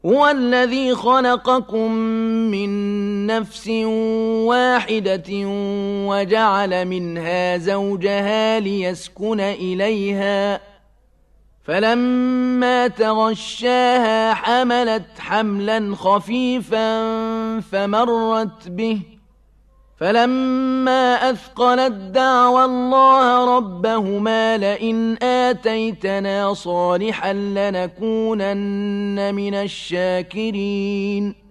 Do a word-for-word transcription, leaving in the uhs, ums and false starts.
هو الذي خلقكم من نفس واحدة وجعل منها زوجها ليسكن إليها فلما تغشاها حملت حملا خفيفا فمرت به فلما أثقلت دعوى الله ربهما لئن آتيتنا صالحا لنكونن من الشاكرين